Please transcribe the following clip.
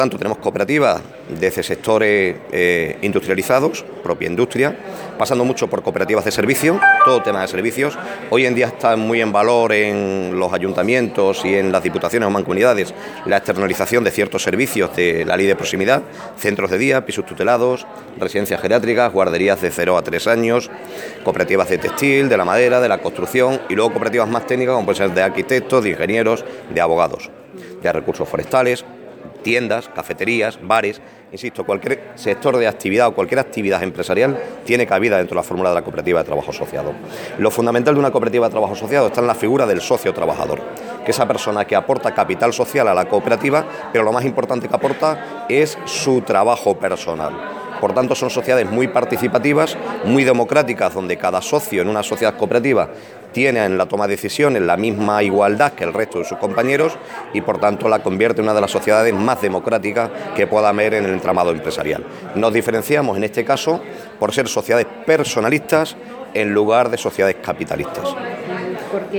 Tanto tenemos cooperativas desde sectores industrializados, propia industria, pasando mucho por cooperativas de servicio, todo tema de servicios. Hoy en día está muy en valor en los ayuntamientos y en las diputaciones o mancomunidades la externalización de ciertos servicios de la ley de proximidad, centros de día, pisos tutelados, residencias geriátricas, guarderías de 0 a 3 años, cooperativas de textil, de la madera, de la construcción y luego cooperativas más técnicas como pueden ser de arquitectos, de ingenieros, de abogados, de recursos forestales, tiendas, cafeterías, bares. Insisto, cualquier sector de actividad o cualquier actividad empresarial tiene cabida dentro de la fórmula de la cooperativa de trabajo asociado. Lo fundamental de una cooperativa de trabajo asociado está en la figura del socio trabajador, que es esa persona que aporta capital social a la cooperativa, pero lo más importante que aporta es su trabajo personal. Por tanto, son sociedades muy participativas, muy democráticas, donde cada socio en una sociedad cooperativa tiene en la toma de decisiones la misma igualdad que el resto de sus compañeros y, por tanto, la convierte en una de las sociedades más democráticas que pueda haber en el entramado empresarial. Nos diferenciamos, en este caso, por ser sociedades personalistas en lugar de sociedades capitalistas.